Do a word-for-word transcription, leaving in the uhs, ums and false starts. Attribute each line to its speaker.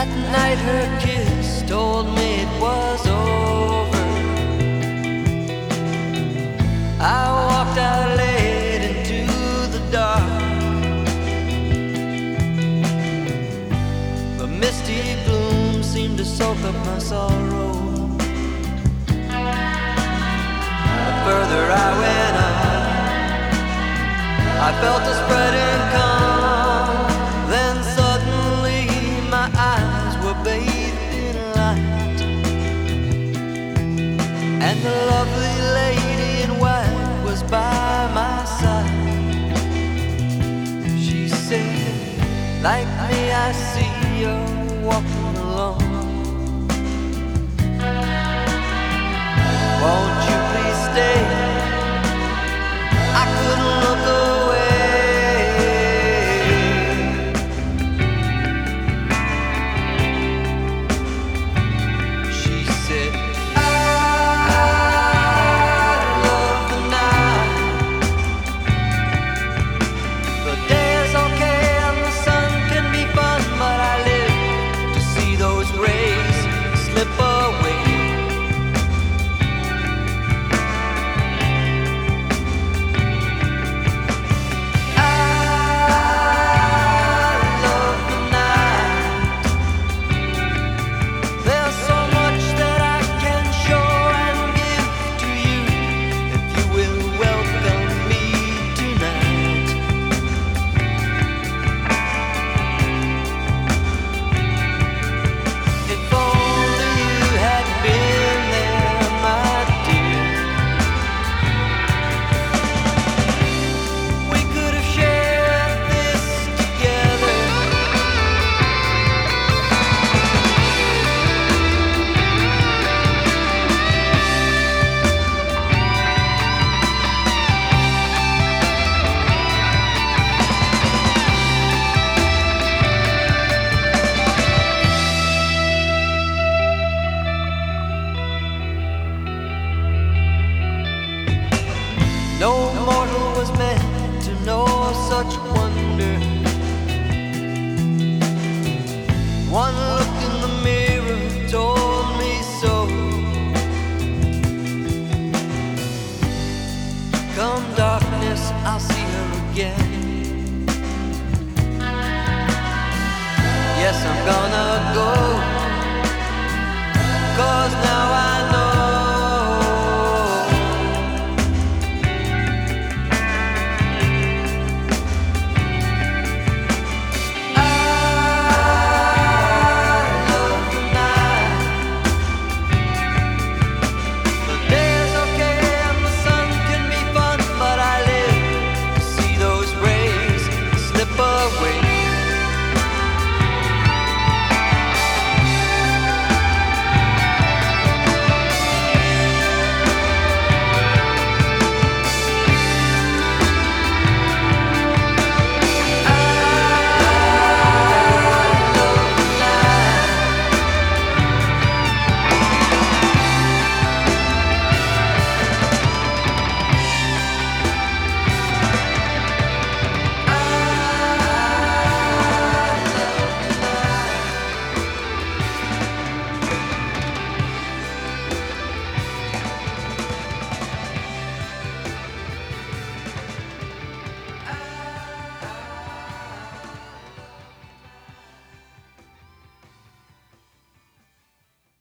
Speaker 1: That night her kiss told me it was over. I walked out late into the dark. The misty gloom seemed to soak up my sorrow. The further I went on, I felt a spreading calm. Then suddenly my eyes were bathed in light, and the lovely lady in white was by my side. She said, like me I see you're walking alone. Won't you please stay? I couldn't look away. She said, I love the night. The day is okay and the sun can be fun, but I live to see those rays slip away. No mortal was meant to know such wonder. One look in the mirror told me so. Come darkness, I'll see her again. Yes, I'm gonna go, 'cause now